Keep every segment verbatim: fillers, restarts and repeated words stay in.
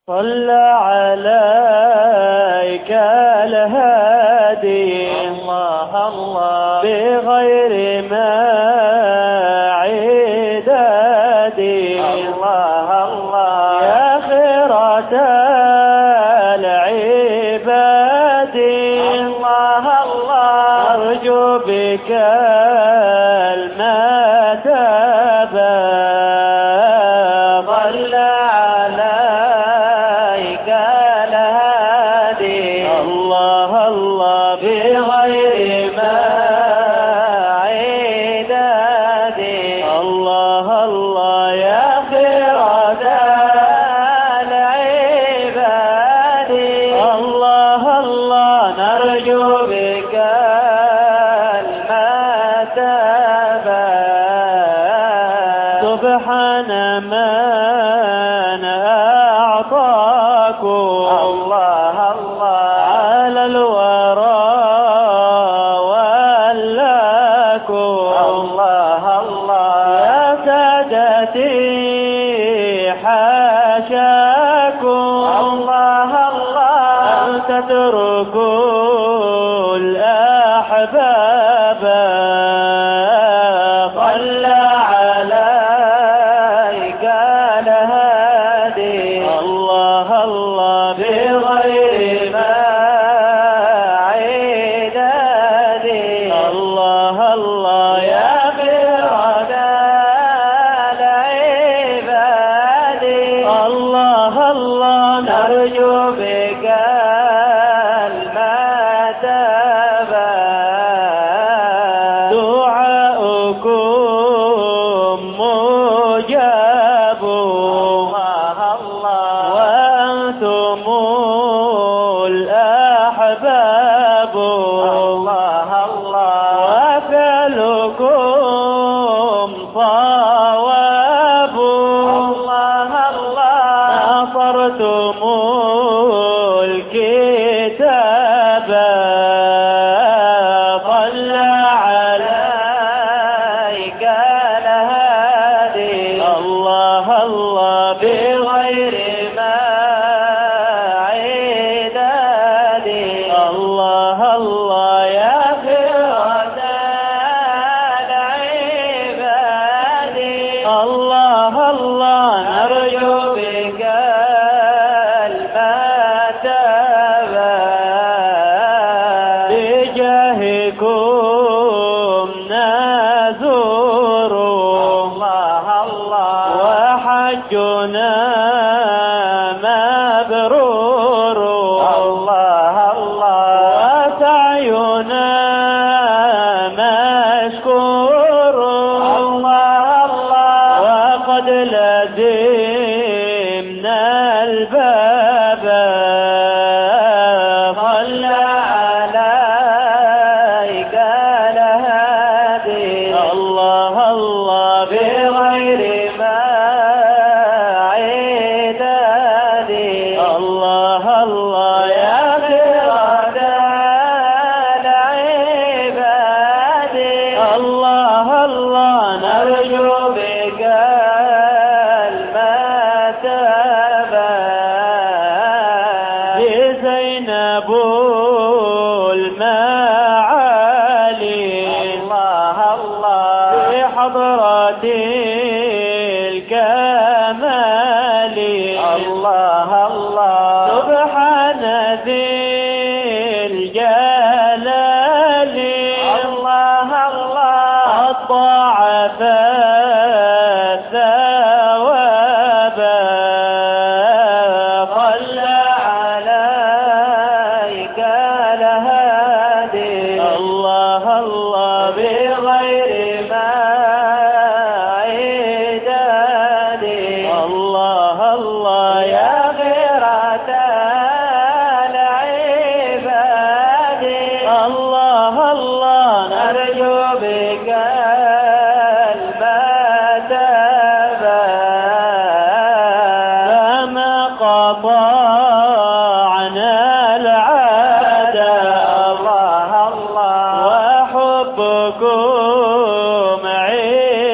صلى عليك الهادي الله الله بغير ما عدادي الله الله يا خيرة العباد الله الله أرجو بك المتابة صلى عليك الهادي الله الله بغير ما عدادي الله الله يا خيرة العباد الله الله نرجو بك المتابة سبحان من أعطاكم الله الله على الورى ولاكم الله الله يا سادتي حاشاكم الله الله أن تتركوا الأحباب صلى عليك الهادي الله الله بغير ما عدادي الله الله يا خيرة العباد الله الله نرجو بك المتابة دعاؤكم مجاب الله الله وأنتم الأحباب الله الله وفعلكم صواب الله الله نصرتم الكتاب صلى عليك الهادي الله الله بغير ما عدادي الله الله يا خيرة العباد الله الله نرجو بك المتابة بجاهكم نزور الله الله وحجنا مبرور الله الله وسعينا مشكور الله الله وقد لزمنا الباب صلى عليك الهادي الله الله بغير ما عدادي الله الله يا خيرة العباد الله الله نرجو بك المتابة بزينب المعالي الله الله بحضرة الكمال الله الله سبحان ذي الجلال الله الله الضاعف الثواب صلى عليك الهادي الله الله بغير ما عدادي الله الله يا خيرة العباد الله الله نرجو بك المتابة فما قطعنا العادة الله الله وحبكم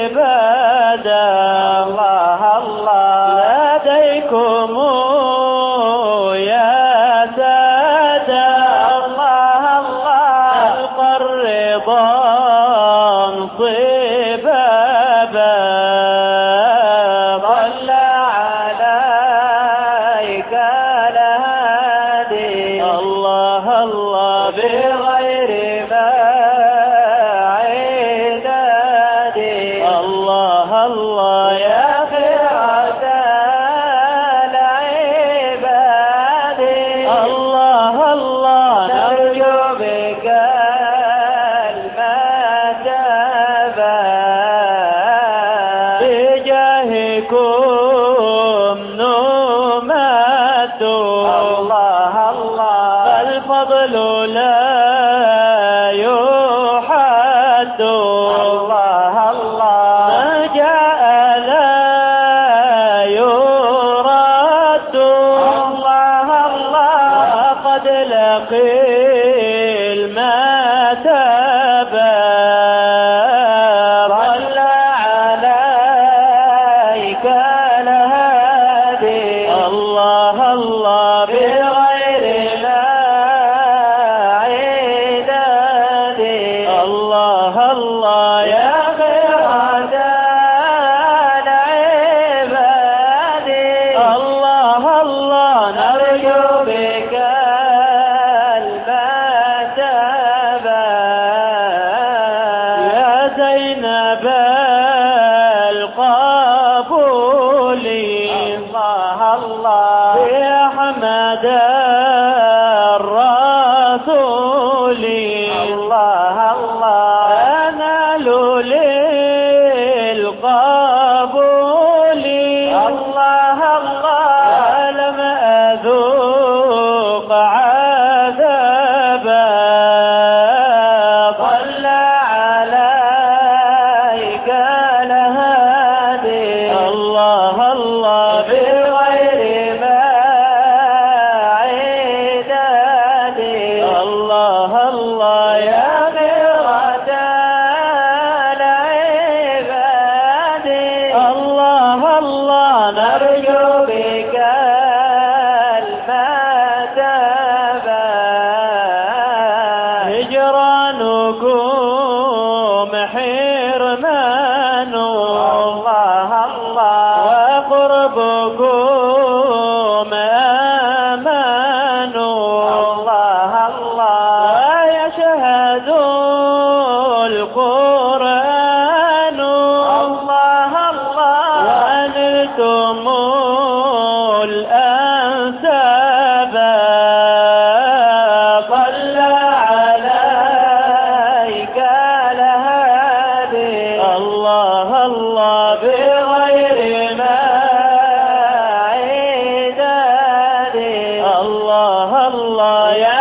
عبادة الله الله لديكم لهادي الله الله بغير ما عدادي الله الله يا خيرة العباد الله الله نرجو بك المثوبة بجاهكم نمات الله الله فالفضل لا يحد الله الله ما جاء لا يرد الله الله وقد لقي المثابة صلى عليك الهادي الله الله بغير ما عدادي الله الله يا خيرة العباد الله الله نرجو بك المثوبة يا زينب القبول الله الله يا حمد الرسول الله الله أنال للقبول الله الله ولم أذوق عذابا صلى عليك الهادي الله الله بغير ما عدادي الله الله يا خيرة العباد الله الله نرجو بك المثوبة هجرانكم حرمان الله الله وقربكم أمان الله الله ويشهد القرآن الله الله ونلتم الأنساب صلى عليك الهادي الله الله بغير ما عدادي الله الله يا